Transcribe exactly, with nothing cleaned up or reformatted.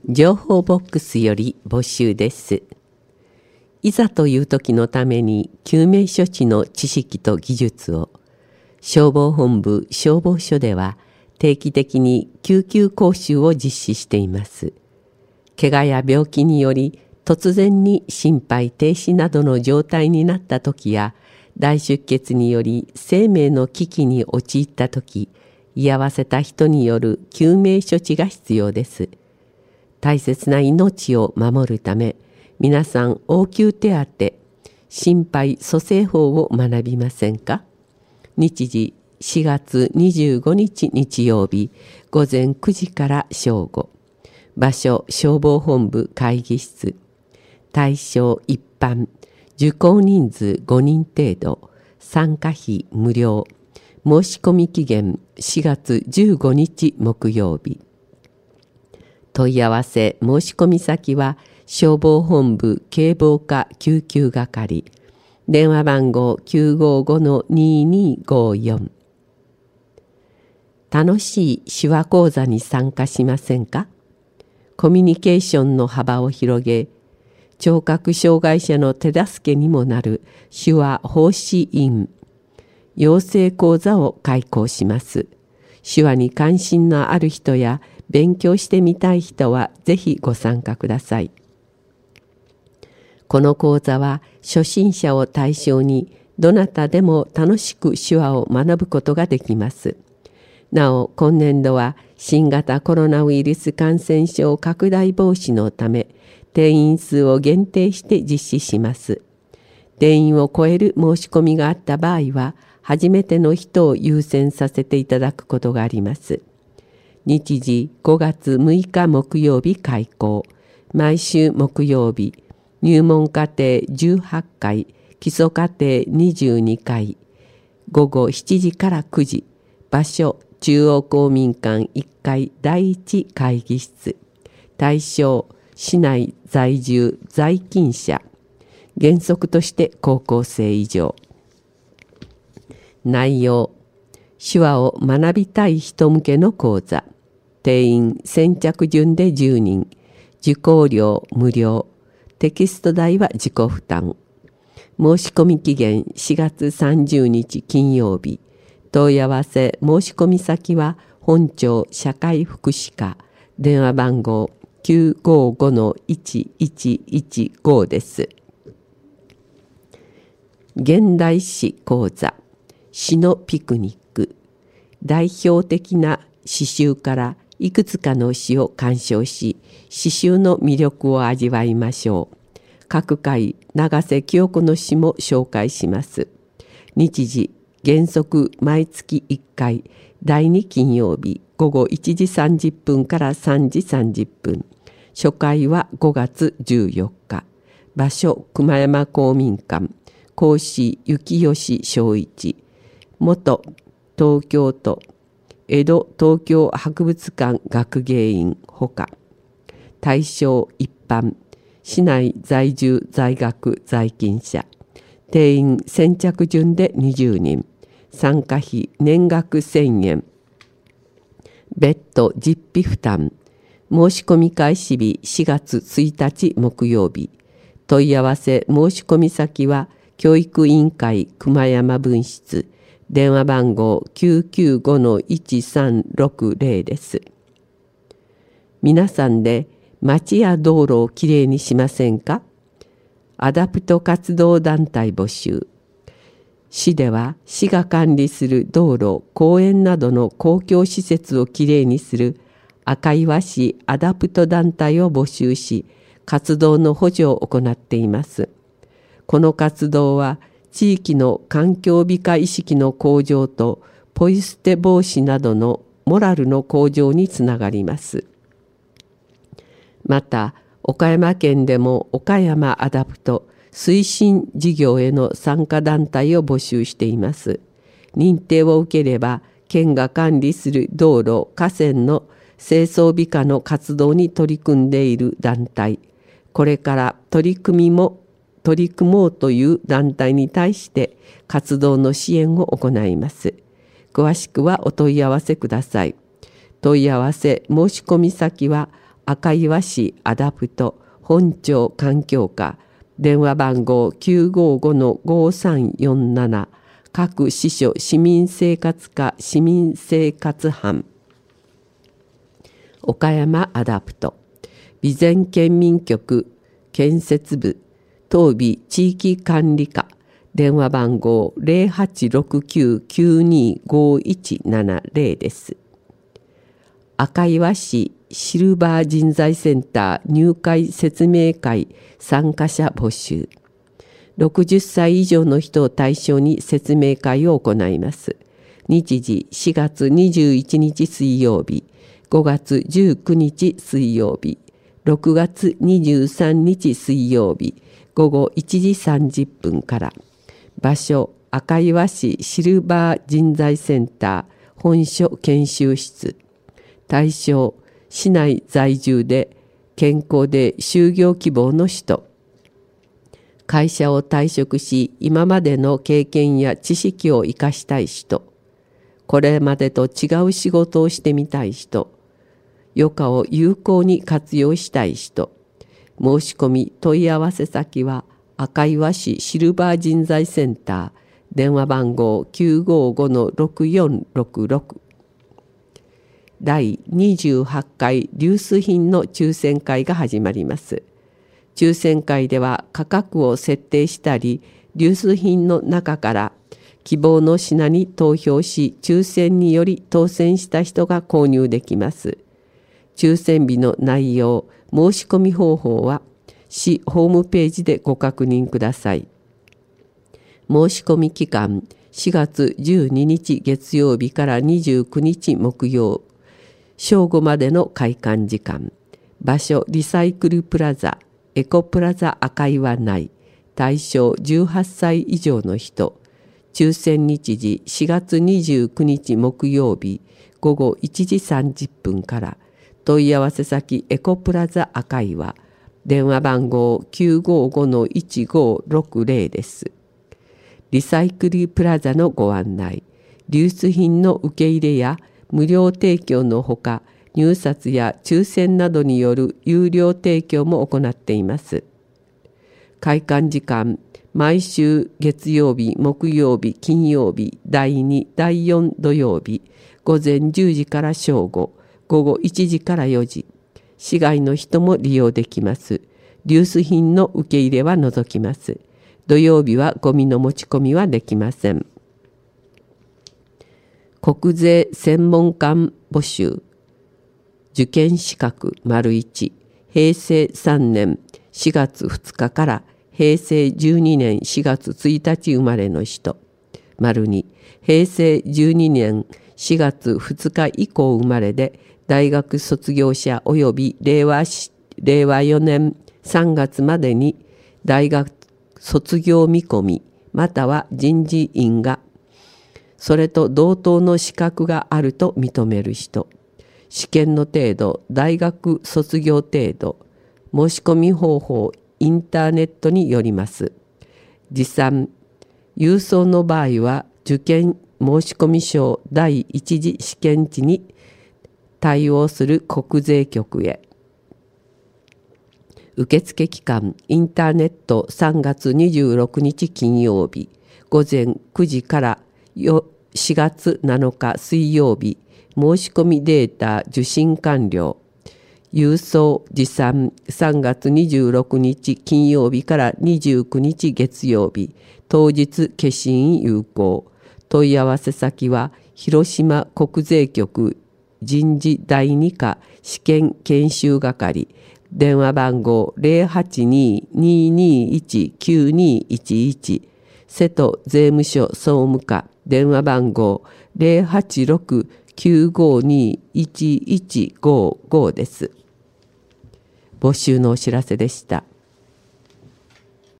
情報ボックスより募集です。いざという時のために救命処置の知識と技術を消防本部消防署では定期的に救急講習を実施しています。怪我や病気により突然に心肺停止などの状態になった時や大出血により生命の危機に陥った時、居合わせた人による救命処置が必要です。大切な命を守るため、皆さん応急手当、心肺蘇生法を学びませんか？日時しがつにじゅうごにち日曜日ごぜんくじから正午。場所消防本部会議室。対象一般。受講人数ごにん程度。参加費無料。申し込み期限しがつじゅうごにち木曜日。問い合わせ申し込み先は消防本部警防課救急係。電話番号 きゅうごごのににごよん。楽しい手話講座に参加しませんか？コミュニケーションの幅を広げ、聴覚障害者の手助けにもなる手話奉仕員養成講座を開講します。手話に関心のある人や勉強してみたい人はぜひご参加ください。この講座は初心者を対象にどなたでも楽しく手話を学ぶことができます。なお今年度は新型コロナウイルス感染症拡大防止のため定員数を限定して実施します。定員を超える申し込みがあった場合は初めての人を優先させていただくことがあります。日時ごがつむいか木曜日開講。毎週木曜日。入門課程じゅうはちかい。基礎課程にじゅうにかい。ごごしちじからくじ。場所中央公民館いっかいだいいち会議室。対象市内在住在勤者。原則として高校生以上。内容手話を学びたい人向けの講座。定員先着順でじゅうにん。受講料無料。テキスト代は自己負担。申し込み期限しがつさんじゅうにち金曜日。問い合わせ申し込み先は本庁社会福祉課。電話番号 きゅうごごのいちいちいちご です。現代詩講座。詩のピクニック。代表的な詩集からいくつかの詩を鑑賞し、詩集の魅力を味わいましょう。各回、長瀬清子の詩も紹介します。日時、原則毎月いっかい、だいに金曜日、午後いちじさんじゅっぷんからさんじさんじゅっぷん。初回はごがつじゅうよっか。場所、熊山公民館。講師、幸吉正一。元、東京都。江戸東京博物館学芸員ほか。対象一般。市内在住在学在勤者。定員先着順でにじゅうにん。参加費年額せんえん。別途実費負担。申し込み開始日しがつついたち木曜日。問い合わせ申し込み先は教育委員会熊山分室。電話番号 きゅうきゅうごのいちさんろくぜろ です。皆さんで街や道路をきれいにしませんか？アダプト活動団体募集。市では市が管理する道路、公園などの公共施設をきれいにする赤岩市アダプト団体を募集し、活動の補助を行っています。この活動は地域の環境美化意識の向上とポイ捨て防止などのモラルの向上につながります。また、岡山県でも岡山アダプト推進事業への参加団体を募集しています。認定を受ければ、県が管理する道路、河川の清掃美化の活動に取り組んでいる団体、これから取り組みも取り組もうという団体に対して活動の支援を行います。詳しくはお問い合わせください。問い合わせ申し込み先は赤岩市アダプト本庁環境課電話番号 きゅうごごのごさんよんなな 各支所市民生活課市民生活班岡山アダプト備前県民局建設部東備地域管理課電話番号 ゼロはちろくきゅうきゅうにごいちななゼロ です。赤岩市シルバー人材センター入会説明会参加者募集。ろくじゅっさい以上の人を対象に説明会を行います。日時しがつにじゅういちにち水曜日、ごがつじゅうくにち水曜日、ろくがつにじゅうさんにち水曜日、ごごいちじさんじゅっぷんから。場所、赤岩市シルバー人材センター本所研修室。対象、市内在住で健康で就業希望の人。会社を退職し、今までの経験や知識を生かしたい人。これまでと違う仕事をしてみたい人。余暇を有効に活用したい人。申し込み問い合わせ先は赤岩市シルバー人材センター電話番号 きゅうごごのろくよんろくろく。だいにじゅうはちかいリュース品の抽選会が始まります。抽選会では価格を設定したり、リュース品の中から希望の品に投票し、抽選により当選した人が購入できます。抽選日の内容、申し込み方法は市ホームページでご確認ください。申し込み期間、しがつじゅうににち月曜日からにじゅうくにち木曜、正午までの開館時間。場所、リサイクルプラザ、エコプラザ赤岩内。対象、じゅうはっさい以上の人。抽選日時、しがつにじゅうくにち木曜日、ごごいちじさんじゅっぷんから。問い合わせ先、エコプラザ赤岩。電話番号 きゅうごごのいちごろくゼロ です。リサイクルプラザのご案内。流出品の受け入れや無料提供のほか、入札や抽選などによる有料提供も行っています。開館時間、毎週月曜日、木曜日、金曜日、だいに、だいよん土曜日、午前じゅうじから正午、ごごいちじからよじ。市外の人も利用できます。流出品の受け入れは除きます。土曜日はゴミの持ち込みはできません。国税専門官募集。受験資格丸いち。へいせいさんねんしがつふつかからへいせいじゅうにねんしがつついたち生まれの人。丸に。へいせいじゅうにねんしがつふつか以降生まれで、大学卒業者及び令和令和よねんさんがつまでに大学卒業見込みまたは人事院がそれと同等の資格があると認める人。試験の程度、大学卒業程度、申し込み方法、インターネットによります。持参、郵送の場合は受験申込書第一次試験地に対応する国税局へ。受付期間、インターネットさんがつにじゅうろくにち金曜日、ごぜんくじからしがつなのか水曜日、申し込みデータ受信完了。郵送持参さんがつにじゅうろくにち金曜日からにじゅうくにち月曜日、当日消印有効。問い合わせ先は広島国税局人事だいに課試験研修係。電話番号 ゼロはちにーにーにーいちきゅうにーいちいち。瀬戸税務署総務課。電話番号 ゼロはちろくきゅうごにーいちいちごご です。募集のお知らせでした。